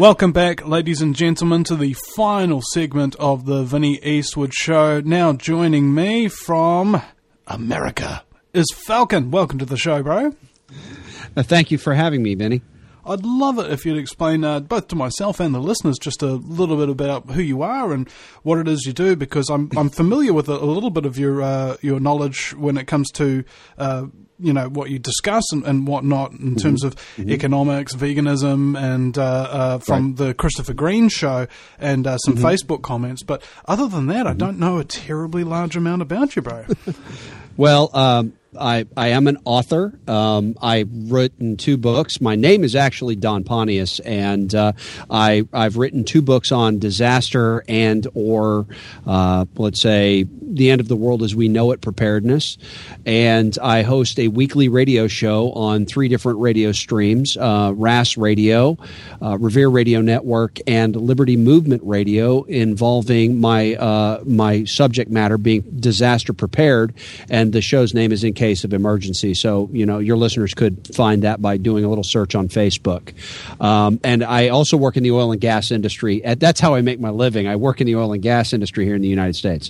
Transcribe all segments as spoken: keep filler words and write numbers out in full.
Welcome back, ladies and gentlemen, to the final segment of the Vinnie Eastwood Show. Now joining me from America is Falcon. Welcome to the show, bro. Uh, thank you for having me, Vinnie. I'd love it if you'd explain, uh, both to myself and the listeners, just a little bit about who you are and what it is you do, because I'm I'm familiar with a, a little bit of your uh, your knowledge when it comes to uh, you know what you discuss and, and whatnot in mm-hmm. terms of mm-hmm. economics, veganism, and uh, uh, from right. the Christopher Green show and uh, some mm-hmm. Facebook comments. But other than that, mm-hmm. I don't know a terribly large amount about you, bro. Well, um, I, I am an author. Um, I've written two books. My name is actually Don Pontius, and uh, I, I've written two books on disaster and or, uh, let's say, the end of the world as we know it, preparedness. And I host a weekly radio show on three different radio streams, uh, R A S Radio, uh, Revere Radio Network, and Liberty Movement Radio, involving my, uh, my subject matter being disaster prepared, and the show's name is In Case of Emergency. So, you know, your listeners could find that by doing a little search on Facebook. Um, and I also work in the oil and gas industry. That's how I make my living. I work in the oil and gas industry here in the United States.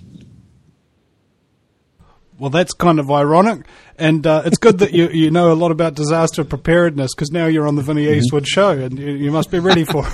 Well, that's kind of ironic, and uh, it's good that you you know a lot about disaster preparedness, because now you're on the Vinnie Eastwood show, and you, you must be ready for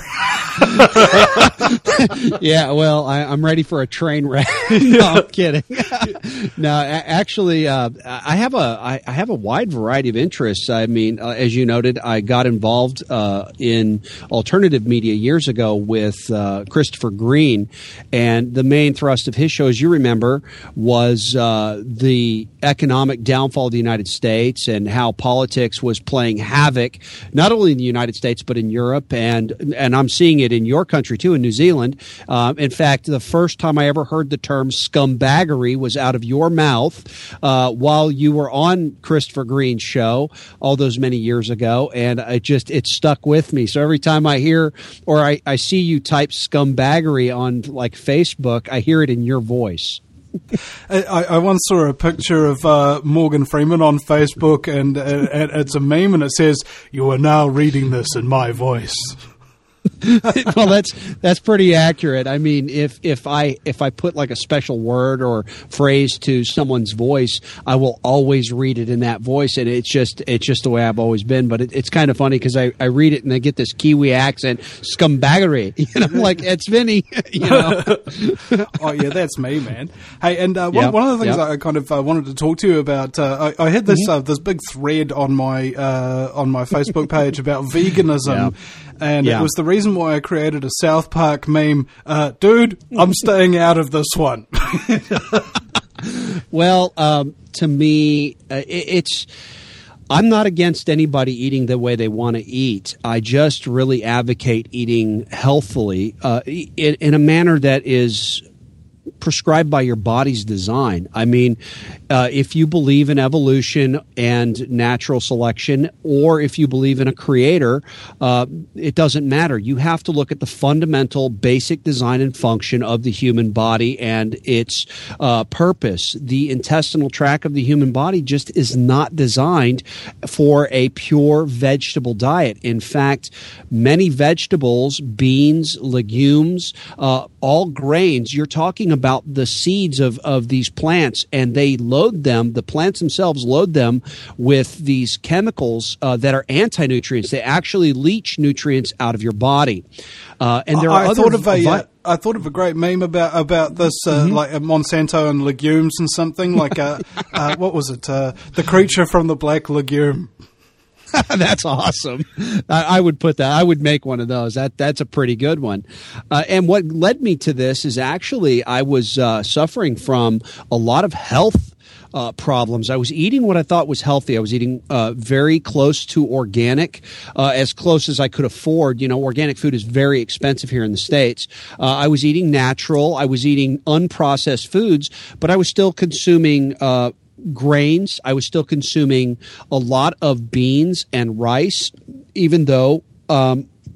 it. Yeah, well, I, I'm ready for a train wreck. No, I'm kidding. No, actually, uh, I have a I, I have a wide variety of interests. I mean, uh, as you noted, I got involved uh, in alternative media years ago with uh, Christopher Green, and the main thrust of his show, as you remember, was uh, the the economic downfall of the United States and how politics was playing havoc, not only in the United States, but in Europe. And and I'm seeing it in your country, too, in New Zealand. Um, in fact, the first time I ever heard the term scumbaggery was out of your mouth uh, while you were on Christopher Green's show all those many years ago. And it just, it stuck with me. So every time I hear or I, I see you type scumbaggery on like Facebook, I hear it in your voice. I, I once saw a picture of uh, Morgan Freeman on Facebook, and, and, and it's a meme, and it says, "You are now reading this in my voice." Well, that's that's pretty accurate. I mean, if if I if I put like a special word or phrase to someone's voice, I will always read it in that voice, and it's just it's just the way I've always been. But it, it's kind of funny because I, I read it and I get this Kiwi accent, scumbaggery. You know, I'm like, it's Vinny. You know. Oh yeah, that's me, man. Hey, and uh, one, yep. one of the things yep. I kind of uh, wanted to talk to you about, uh, I, I had this mm-hmm. uh, this big thread on my uh, on my Facebook page about veganism. Yep. And yeah. it was the reason why I created a South Park meme. Uh, dude, I'm staying out of this one. Well, um, to me, uh, it, it's... I'm not against anybody eating the way they want to eat. I just really advocate eating healthfully uh, in, in a manner that is prescribed by your body's design. I mean, uh, if you believe in evolution and natural selection, or if you believe in a creator, uh, it doesn't matter. You have to look at the fundamental basic design and function of the human body and its uh, purpose. The intestinal tract of the human body just is not designed for a pure vegetable diet. In fact, many vegetables, beans, legumes, uh, all grains, you're talking about the seeds of, of these plants, and they load them, the plants themselves load them with these chemicals uh, that are anti-nutrients. They actually leach nutrients out of your body. Uh, and there I, are I other thought of a, vi- uh, I thought of a great meme about about this, uh, mm-hmm. like uh, Monsanto and legumes and something like uh, uh, what was it? Uh, the creature from the black legume. That's awesome. I, I would put that. I would make one of those. That that's a pretty good one. Uh, and what led me to this is actually I was uh, suffering from a lot of health Uh, problems. I was eating what I thought was healthy. I was eating uh, very close to organic, uh, as close as I could afford. You know, organic food is very expensive here in the States. Uh, I was eating natural. I was eating unprocessed foods, but I was still consuming uh, grains. I was still consuming a lot of beans and rice, even though um,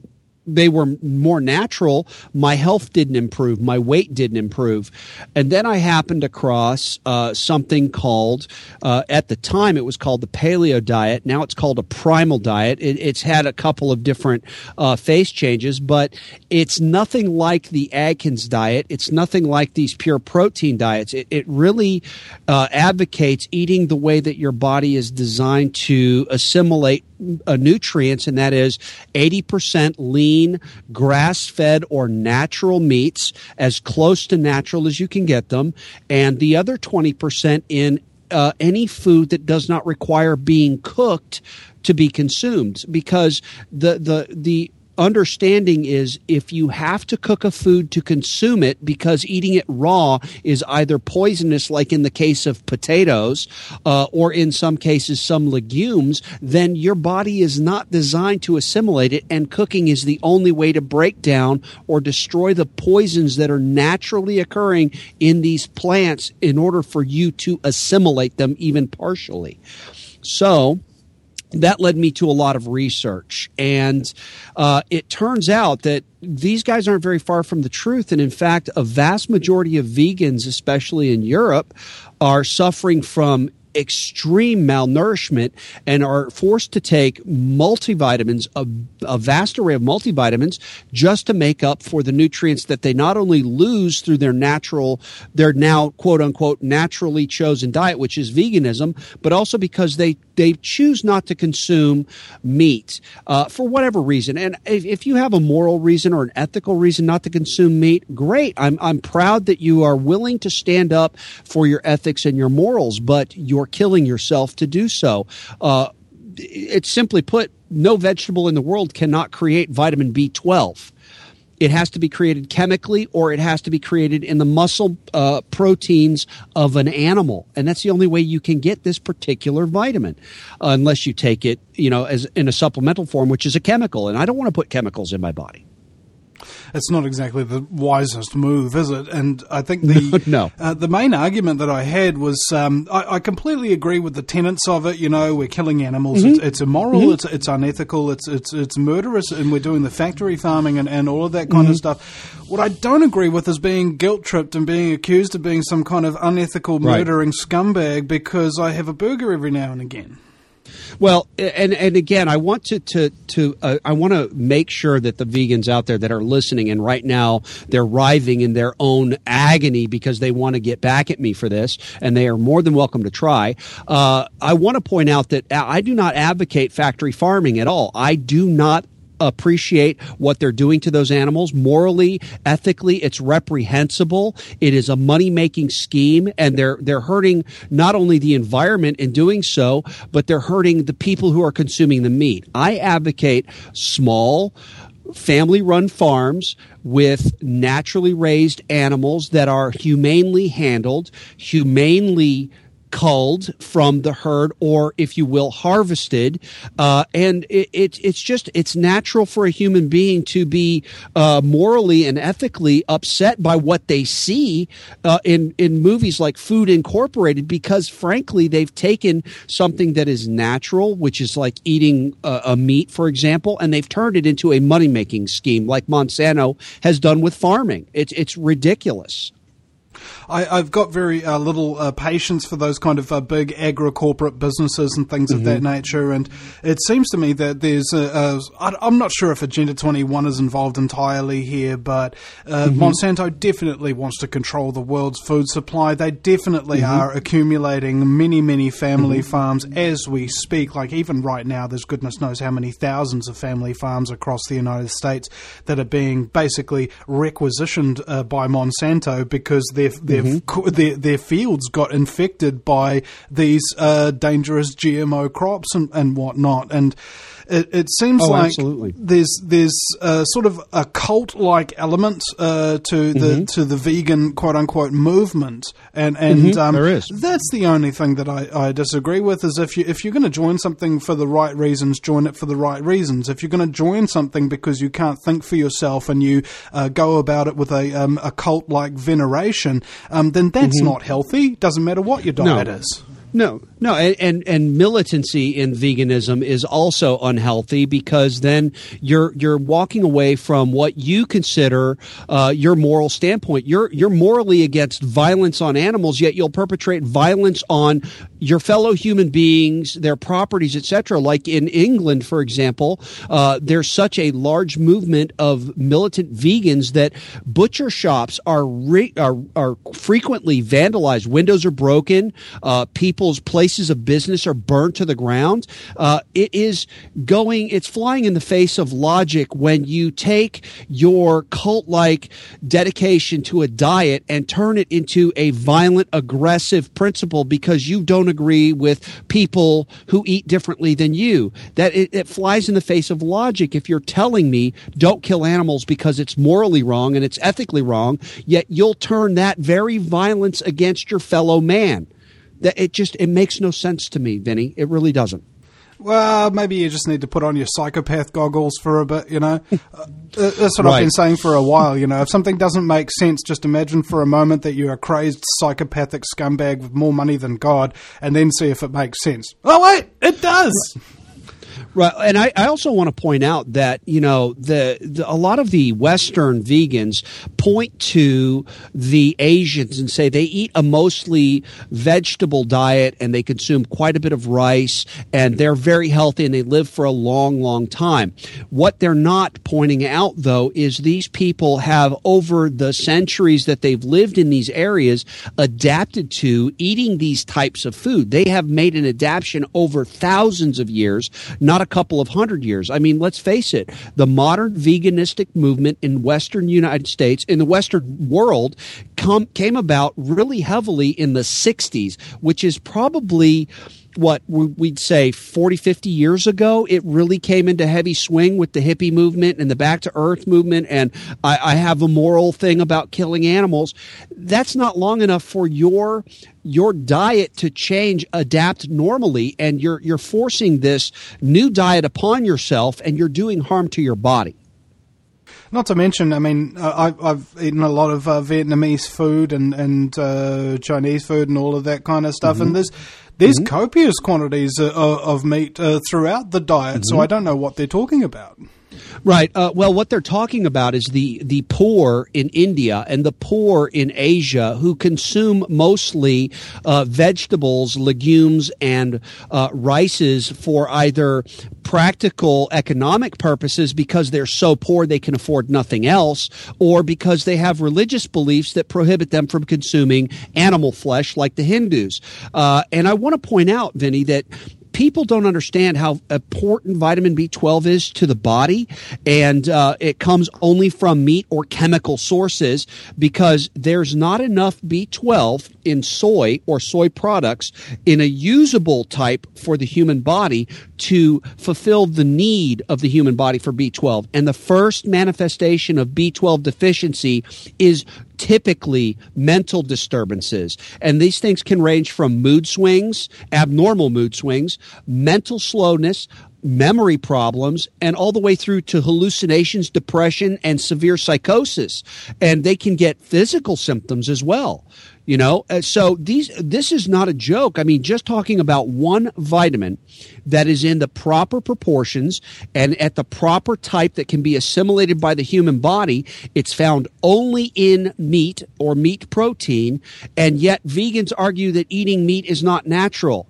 they were more natural, my health didn't improve, my weight didn't improve. And then I happened across uh, something called, uh, at the time it was called the paleo diet. Now it's called a primal diet. It, it's had a couple of different uh, face changes, but it's nothing like the Atkins diet. It's nothing like these pure protein diets. It, it really uh, advocates eating the way that your body is designed to assimilate uh, nutrients, and that is eighty percent lean, grass-fed or natural meats, as close to natural as you can get them, and the other twenty percent in uh, any food that does not require being cooked to be consumed, because the the the understanding is if you have to cook a food to consume it because eating it raw is either poisonous, like in the case of potatoes, uh, or in some cases some legumes, then your body is not designed to assimilate it, and cooking is the only way to break down or destroy the poisons that are naturally occurring in these plants in order for you to assimilate them even partially. So that led me to a lot of research, and uh, it turns out that these guys aren't very far from the truth. And in fact, a vast majority of vegans, especially in Europe, are suffering from extreme malnourishment and are forced to take multivitamins, a, a vast array of multivitamins, just to make up for the nutrients that they not only lose through their natural, their now quote unquote naturally chosen diet, which is veganism, but also because they they choose not to consume meat uh, for whatever reason. And if, if you have a moral reason or an ethical reason not to consume meat, great. I'm I'm proud that you are willing to stand up for your ethics and your morals, but you're killing yourself to do so. Uh, it's simply put, no vegetable in the world cannot create vitamin B twelve. It has to be created chemically, or it has to be created in the muscle uh, proteins of an animal, and that's the only way you can get this particular vitamin, uh, unless you take it, you know, as in a supplemental form, which is a chemical. And I don't want to put chemicals in my body. It's not exactly the wisest move, is it? And I think the no. uh, the main argument that I had was um, I, I completely agree with the tenets of it. You know, we're killing animals. Mm-hmm. It's, it's immoral. Mm-hmm. It's it's unethical. It's it's it's murderous, and we're doing the factory farming and, and all of that kind mm-hmm. of stuff. What I don't agree with is being guilt tripped and being accused of being some kind of unethical murdering right. scumbag because I have a burger every now and again. Well, and and again, I want to to to uh, I want to make sure that the vegans out there that are listening, and right now they're writhing in their own agony because they want to get back at me for this, and they are more than welcome to try. Uh, I want to point out that I do not advocate factory farming at all. I do not appreciate what they're doing to those animals. Morally, ethically, it's reprehensible. It is a money-making scheme, and they're they're hurting not only the environment in doing so, but they're hurting the people who are consuming the meat. I advocate small, family-run farms with naturally raised animals that are humanely handled, humanely culled from the herd, or if you will, harvested, uh, and it, it, it's just it's natural for a human being to be uh, morally and ethically upset by what they see uh, in in movies like Food Incorporated, because frankly they've taken something that is natural, which is like eating a, a meat, for example, and they've turned it into a money making scheme, like Monsanto has done with farming. It's it's ridiculous. I, I've got very uh, little uh, patience for those kind of uh, big agri-corporate businesses and things mm-hmm. of that nature, and it seems to me that there's a, a I, I'm not sure if Agenda twenty-one is involved entirely here, but uh, mm-hmm. Monsanto definitely wants to control the world's food supply. They definitely mm-hmm. are accumulating many, many family mm-hmm. farms as we speak. Like even right now, there's goodness knows how many thousands of family farms across the United States that are being basically requisitioned uh, by Monsanto because they're Their, mm-hmm. their their fields got infected by these uh, dangerous G M O crops and, and whatnot, and it, it seems oh, like absolutely. there's there's uh, sort of a cult like element uh, to the mm-hmm. to the vegan quote unquote movement, and and mm-hmm. um, there is. That's the only thing that I, I disagree with. Is if you if you're going to join something for the right reasons, join it for the right reasons. If you're going to join something because you can't think for yourself and you uh, go about it with a um, a cult like veneration, um, then that's mm-hmm. not healthy. Doesn't matter what your diet no. is. No, no, and, and and militancy in veganism is also unhealthy because then you're you're walking away from what you consider uh, your moral standpoint. You're you're morally against violence on animals, yet you'll perpetrate violence on your fellow human beings, their properties, et cetera. Like in England, for example, uh, there's such a large movement of militant vegans that butcher shops are re- are, are frequently vandalized. Windows are broken. Uh, people People's places of business are burned to the ground. Uh, it is going, it's flying in the face of logic when you take your cult-like dedication to a diet and turn it into a violent, aggressive principle because you don't agree with people who eat differently than you. That it, it flies in the face of logic if you're telling me don't kill animals because it's morally wrong and it's ethically wrong, yet you'll turn that very violence against your fellow man. That it just it makes no sense to me, Vinny. It really doesn't. Well, maybe you just need to put on your psychopath goggles for a bit, you know. uh, that's what Right. I've been saying for a while, you know. If something doesn't make sense, just imagine for a moment that you're a crazed psychopathic scumbag with more money than God, and then see if it makes sense. Oh, wait, it does! Right, and I, I also want to point out that you know the, the a lot of the Western vegans point to the Asians and say they eat a mostly vegetable diet and they consume quite a bit of rice and they're very healthy and they live for a long, long time. What they're not pointing out, though, is these people have over the centuries that they've lived in these areas adapted to eating these types of food. They have made an adaptation over thousands of years, not a couple of hundred years. I mean, let's face it, the modern veganistic movement in Western United States, in the Western world, come, came about really heavily in the sixties, which is probably what we'd say forty, fifty years ago. It really came into heavy swing with the hippie movement and the back to earth movement. And I, I have a moral thing about killing animals. That's not long enough for your your diet to change, adapt normally. And you're you're forcing this new diet upon yourself and you're doing harm to your body. Not to mention, I mean, uh, I, I've eaten a lot of uh, Vietnamese food and, and uh, Chinese food and all of that kind of stuff. Mm-hmm. And there's there's mm-hmm. copious quantities of, of meat uh, throughout the diet, mm-hmm. so I don't know what they're talking about. Right. Uh, well, what they're talking about is the, the poor in India and the poor in Asia who consume mostly uh, vegetables, legumes, and uh, rices for either practical economic purposes because they're so poor they can afford nothing else, or because they have religious beliefs that prohibit them from consuming animal flesh like the Hindus. Uh, and I want to point out, Vinny, that people don't understand how important vitamin B twelve is to the body, and uh, it comes only from meat or chemical sources because there's not enough B twelve in soy or soy products in a usable type for the human body to fulfill the need of the human body for B twelve. And the first manifestation of B twelve deficiency is typically mental disturbances. And these things can range from mood swings, abnormal mood swings, mental slowness, memory problems, and all the way through to hallucinations, depression, and severe psychosis. And they can get physical symptoms as well. You know, so these this is not a joke. I mean, just talking about one vitamin that is in the proper proportions and at the proper type that can be assimilated by the human body, it's found only in meat or meat protein, and yet vegans argue that eating meat is not natural.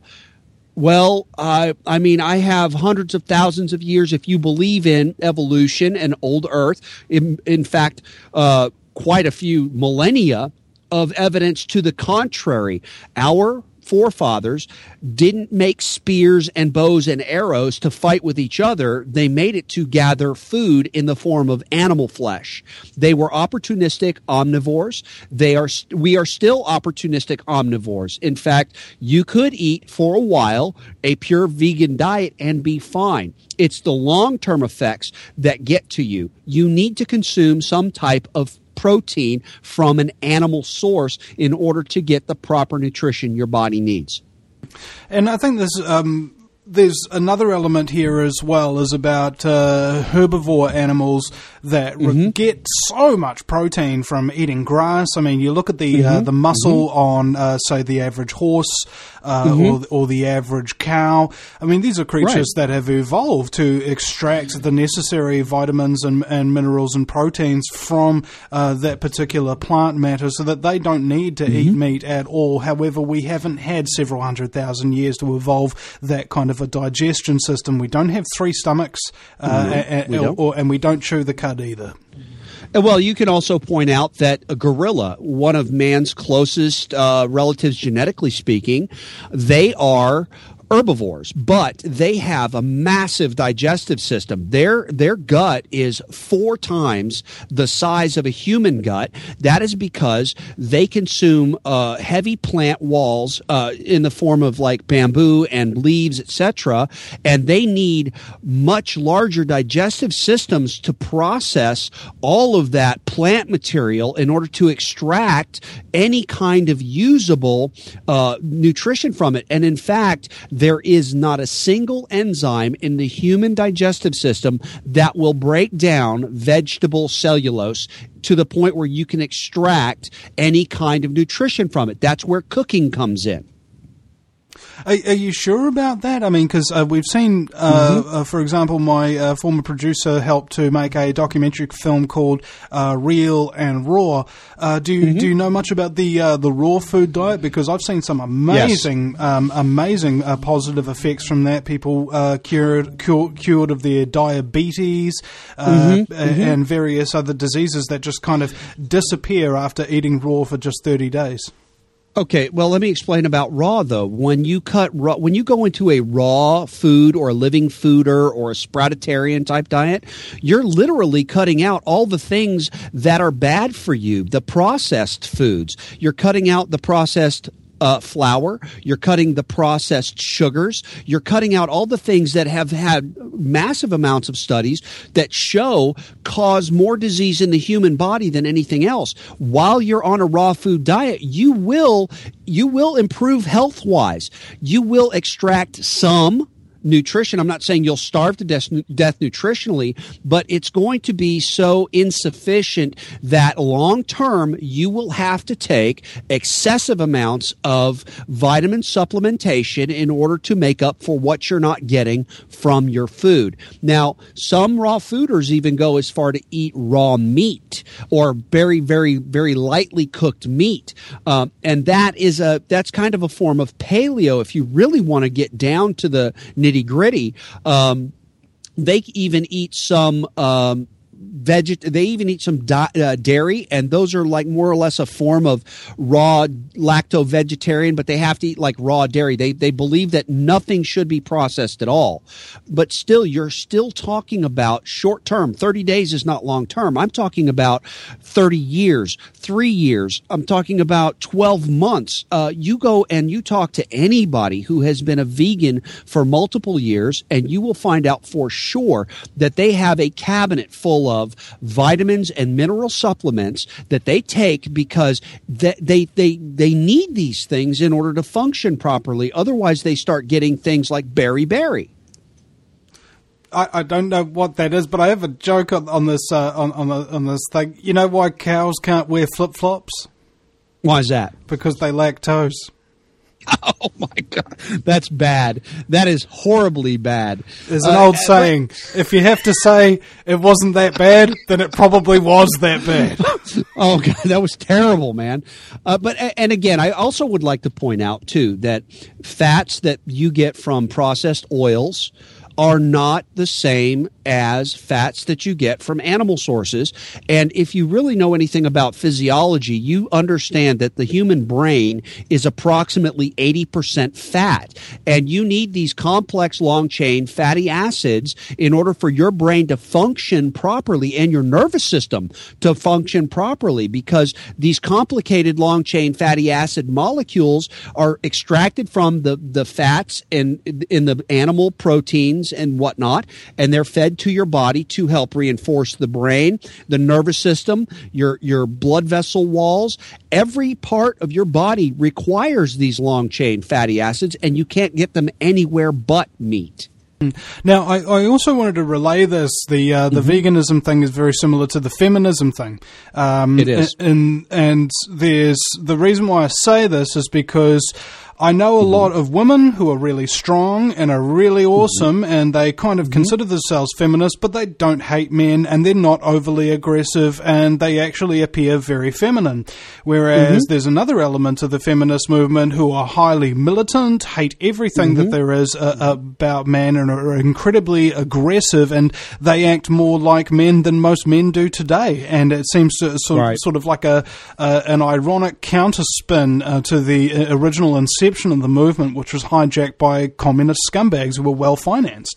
Well, uh, I mean, I have hundreds of thousands of years, if you believe in evolution and old Earth, in, in fact, uh, quite a few millennia of evidence to the contrary. Our forefathers didn't make spears and bows and arrows to fight with each other. They made it to gather food in the form of animal flesh. They were opportunistic omnivores. They are. We are still opportunistic omnivores. In fact, you could eat for a while a pure vegan diet and be fine. It's the long-term effects that get to you. You need to consume some type of protein from an animal source in order to get the proper nutrition your body needs. And I think there's um, there's another element here as well, is about uh, herbivore animals that mm-hmm. re- get so much protein from eating grass. I mean, you look at the mm-hmm. uh, the muscle mm-hmm. on, uh, say, the average horse uh, mm-hmm. or, or the average cow. I mean, these are creatures right. that have evolved to extract the necessary vitamins and, and minerals and proteins from uh, that particular plant matter so that they don't need to mm-hmm. eat meat at all. However, we haven't had several hundred thousand years to evolve that kind of a digestion system. We don't have three stomachs, uh, no, a, a, we don't. Or, and we don't chew the cud either. Well, you can also point out that a gorilla, one of man's closest uh, relatives genetically speaking, they are herbivores, but they have a massive digestive system. Their their gut is four times the size of a human gut. That is because they consume uh, heavy plant walls uh, in the form of like bamboo and leaves, et cetera, and they need much larger digestive systems to process all of that plant material in order to extract any kind of usable uh, nutrition from it. And in fact, there is not a single enzyme in the human digestive system that will break down vegetable cellulose to the point where you can extract any kind of nutrition from it. That's where cooking comes in. Are, are you sure about that? I mean, because uh, we've seen, uh, mm-hmm. uh, for example, my uh, former producer helped to make a documentary film called uh, Real and Raw. Uh, do you, mm-hmm. do you know much about the uh, the raw food diet? Because I've seen some amazing, yes. um, amazing uh, positive effects from that. People uh, cured cured, cured of their diabetes uh, mm-hmm. uh, mm-hmm. and various other diseases that just kind of disappear after eating raw for just thirty days. Okay, well, let me explain about raw, though. When you cut raw, when you go into a raw food or a living fooder or a sproutitarian type diet, you're literally cutting out all the things that are bad for you, the processed foods. You're cutting out the processed Uh, flour, you're cutting the processed sugars, you're cutting out all the things that have had massive amounts of studies that show cause more disease in the human body than anything else. While you're on a raw food diet, you will you will improve health-wise. You will extract some nutrition. I'm not saying you'll starve to death, death nutritionally, but it's going to be so insufficient that long term you will have to take excessive amounts of vitamin supplementation in order to make up for what you're not getting from your food. Now, some raw fooders even go as far to eat raw meat or very, very, very lightly cooked meat, um, and that is a that's kind of a form of paleo. If you really want to get down to the nitty gritty, um, they even eat some um, veget. They even eat some di- uh, dairy, and those are like more or less a form of raw lacto-vegetarian. But they have to eat like raw dairy. They they believe that nothing should be processed at all. But still, you're still talking about short term. Thirty days is not long term. I'm talking about thirty years, three years. I'm talking about twelve months. Uh, you go and you talk to anybody who has been a vegan for multiple years, and you will find out for sure that they have a cabinet full of vitamins and mineral supplements that they take because they, they, they, they need these things in order to function properly. Otherwise, they start getting things like beriberi. I, I don't know what that is, but I have a joke on, on this uh, on on, the, on this thing. You know why cows can't wear flip flops? Why is that? Because they lack toes. Oh my God, that's bad. That is horribly bad. There's an uh, old saying: if you have to say it wasn't that bad, then it probably was that bad. Oh God, that was terrible, man. Uh, but and again, I also would like to point out too that fats that you get from processed oils are not the same as fats that you get from animal sources. And if you really know anything about physiology, you understand that the human brain is approximately eighty percent fat. And you need these complex long-chain fatty acids in order for your brain to function properly and your nervous system to function properly, because these complicated long-chain fatty acid molecules are extracted from the, the fats and in the animal proteins and whatnot, and they're fed to your body to help reinforce the brain, the nervous system, your your blood vessel walls. Every part of your body requires these long-chain fatty acids, and you can't get them anywhere but meat. Now, I, I also wanted to relay this. The uh, the mm-hmm. veganism thing is very similar to the feminism thing. Um, it is. And, and there's the reason why I say this is because I know a mm-hmm. lot of women who are really strong and are really awesome, mm-hmm. and they kind of mm-hmm. consider themselves feminists, but they don't hate men, and they're not overly aggressive, and they actually appear very feminine. Whereas mm-hmm. there's another element of the feminist movement who are highly militant, hate everything mm-hmm. that there is uh, about men, and are incredibly aggressive, and they act more like men than most men do today. And it seems to, sort, right. sort of like a uh, an ironic counterspin uh, to the original inception of the movement, which was hijacked by communist scumbags who were well financed.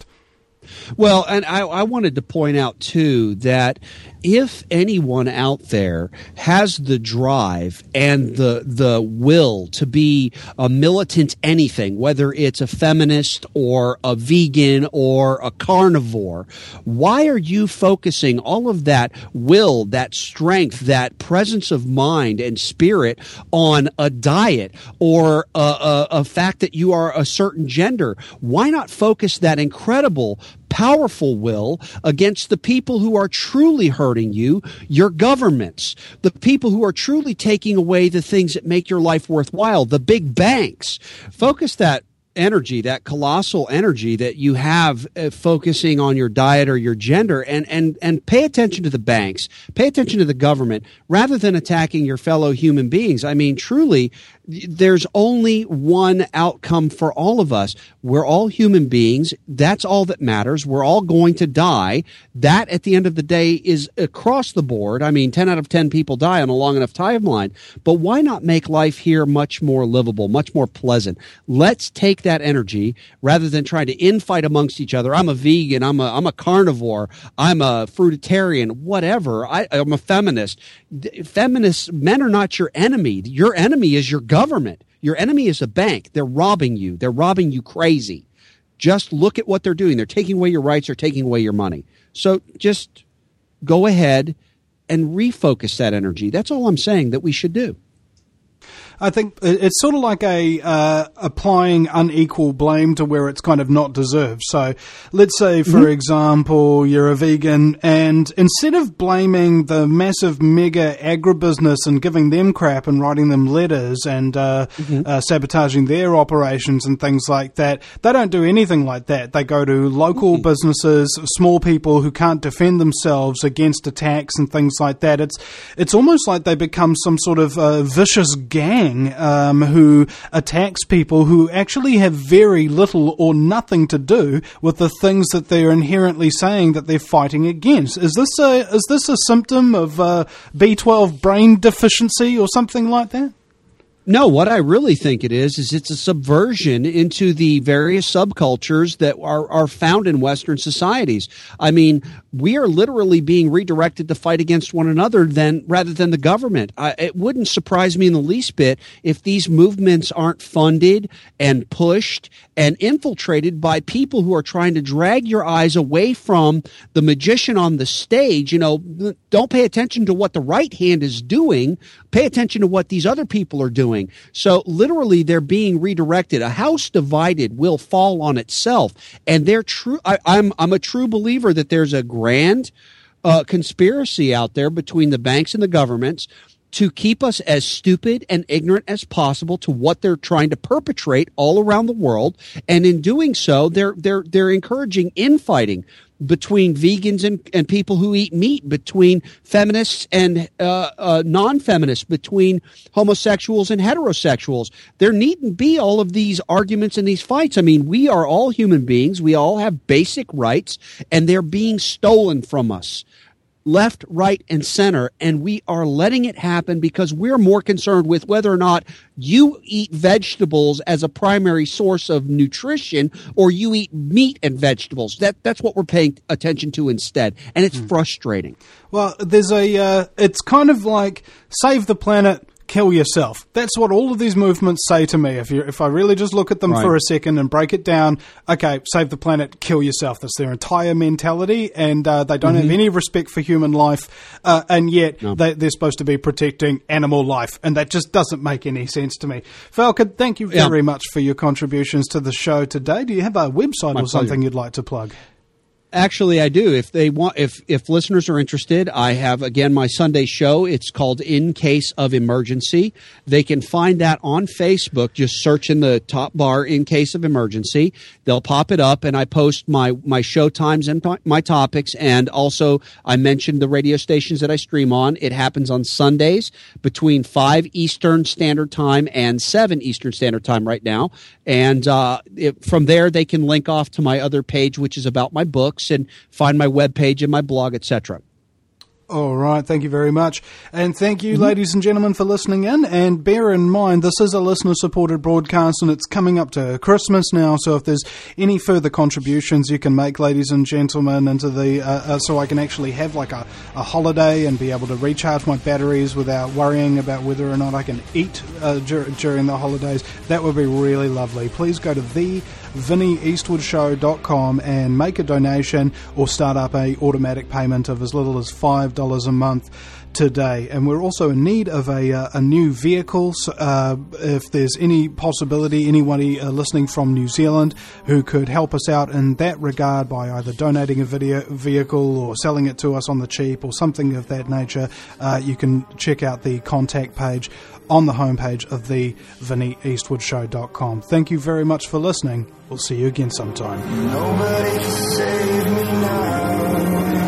Well, and I, I wanted to point out, too, that if anyone out there has the drive and the the will to be a militant anything, whether it's a feminist or a vegan or a carnivore, why are you focusing all of that will, that strength, that presence of mind and spirit on a diet or a, a, a fact that you are a certain gender? Why not focus that incredible powerful will against the people who are truly hurting you, your governments, the people who are truly taking away the things that make your life worthwhile, the big banks? Focus that energy, that colossal energy that you have uh, focusing on your diet or your gender, and, and, and pay attention to the banks, pay attention to the government, rather than attacking your fellow human beings. I mean, truly, there's only one outcome for all of us. We're all human beings. That's all that matters. We're all going to die. That, at the end of the day, is across the board. I mean, ten out of ten people die on a long enough timeline. But why not make life here much more livable, much more pleasant? Let's take that energy, rather than trying to infight amongst each other. I'm a vegan. I'm a, I'm a carnivore. I'm a fruitarian, whatever. I, I'm a feminist. Feminists, men are not your enemy. Your enemy is your government. Your enemy is a bank. They're robbing you. They're robbing you crazy. Just look at what they're doing. They're taking away your rights. They're taking away your money. So just go ahead and refocus that energy. That's all I'm saying that we should do. I think it's sort of like a uh, applying unequal blame to where it's kind of not deserved. So let's say, for mm-hmm. example, you're a vegan, and instead of blaming the massive mega agribusiness and giving them crap and writing them letters and uh, mm-hmm. uh, sabotaging their operations and things like that, they don't do anything like that. They go to local mm-hmm. businesses, small people who can't defend themselves against attacks and things like that. It's it's almost like they become some sort of uh, vicious gang Um, who attacks people who actually have very little or nothing to do with the things that they're inherently saying that they're fighting against. Is this a is this a symptom of uh, B twelve brain deficiency or something like that? No, what I really think it is, is it's a subversion into the various subcultures that are, are found in Western societies. I mean, we are literally being redirected to fight against one another than, rather than the government. I, it wouldn't surprise me in the least bit if these movements aren't funded and pushed and infiltrated by people who are trying to drag your eyes away from the magician on the stage. You know, don't pay attention to what the right hand is doing. Pay attention to what these other people are doing. So literally, they're being redirected. A house divided will fall on itself, and they're true. I, I'm I'm a true believer that there's a grand uh, conspiracy out there between the banks and the governments to keep us as stupid and ignorant as possible to what they're trying to perpetrate all around the world. And in doing so, they're they're they're encouraging infighting between vegans and, and people who eat meat, between feminists and uh, uh, non-feminists, between homosexuals and heterosexuals. There needn't be all of these arguments and these fights. I mean, we are all human beings. We all have basic rights, and they're being stolen from us. Left, right, and center, and we are letting it happen because we're more concerned with whether or not you eat vegetables as a primary source of nutrition or you eat meat and vegetables. That that's what we're paying attention to instead, and it's mm. frustrating. Well, there's a uh, it's kind of like save the planet, kill yourself. That's what all of these movements say to me. If you, if I really just look at them Right. for a second and break it down, okay, save the planet, kill yourself. That's their entire mentality, and uh, they don't Mm-hmm. have any respect for human life, uh, and yet No. they, they're supposed to be protecting animal life, and that just doesn't make any sense to me. Falcon, thank you Yeah. very much for your contributions to the show today. Do you have a website My or something pleasure. you'd like to plug? Actually, I do. If they want, if if listeners are interested, I have again my Sunday show. It's called In Case of Emergency. They can find that on Facebook. Just search in the top bar "In Case of Emergency." They'll pop it up, and I post my my show times and my, my topics. And also, I mentioned the radio stations that I stream on. It happens on Sundays between five Eastern Standard Time and seven Eastern Standard Time right now. And uh, it, from there, they can link off to my other page, which is about my books, and find my webpage and my blog, et cetera. All right, thank you very much. And thank you, mm-hmm. ladies and gentlemen, for listening in. And bear in mind, this is a listener-supported broadcast, and it's coming up to Christmas now, so if there's any further contributions you can make, ladies and gentlemen, into the uh, uh, so I can actually have like a, a holiday and be able to recharge my batteries without worrying about whether or not I can eat uh, dur- during the holidays, that would be really lovely. Please go to the vinnie eastwood show dot com and make a donation or start up a automatic payment of as little as five dollars a month today. And we're also in need of a, uh, a new vehicle. So, uh, if there's any possibility, anybody uh, listening from New Zealand who could help us out in that regard by either donating a video, vehicle or selling it to us on the cheap or something of that nature, uh, you can check out the contact page on the homepage of the vinnie eastwood show dot com. Thank you very much for listening. We'll see you again sometime. Nobody can save me now.